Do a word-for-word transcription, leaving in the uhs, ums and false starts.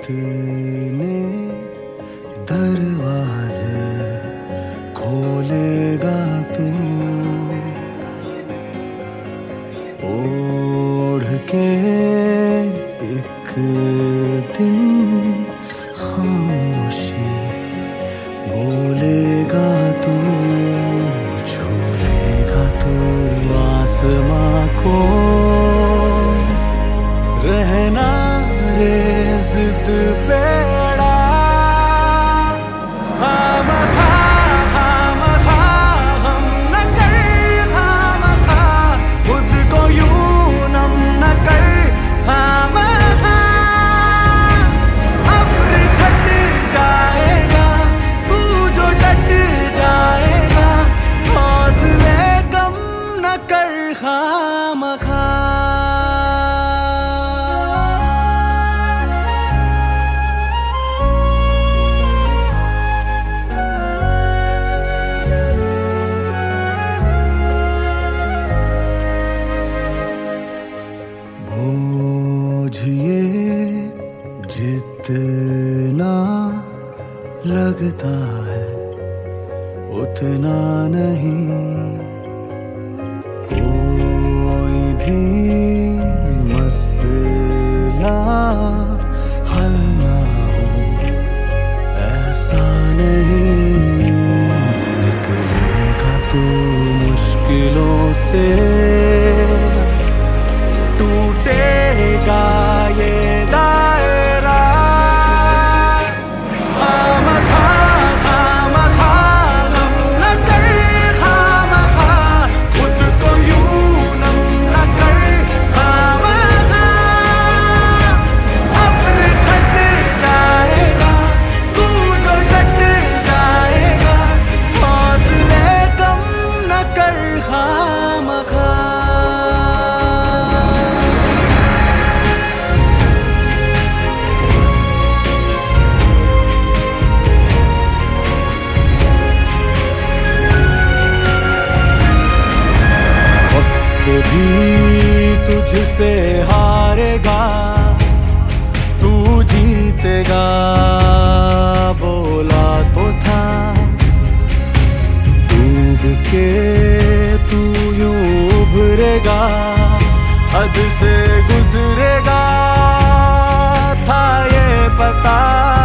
कितने दरवाजे खोलेगा तू, ओढ़ के एक दिन खामोशी बोलेगा तू, झूलेगा तू आसमां को, रहना रे जिद पे अड़ा, खामखा खामखा हम न कर, खामखा खुद को यूं नम न कर, खामखा अब्र छट जाएगा तू जो डट जाएगा, हौसले कम न कर, खामखा। जितना लगता है उतना नहीं, कोई भी मसला हल ना हो ऐसा नहीं, निकलेगा तू मुश्किलों से, टूटेगा ये दायरा, खामखा खामखा गम न कर, खामखा खुद को यूं नम न कर, खामखा अब्र छट जाएगा तू जो डट जाएगा, हौसले कम न कर, खामखा। भी तुझसे हारेगा तू जीतेगा बोला तो था, डूब के तू यूं उभरेगा, हद से गुजरेगा था ये पता।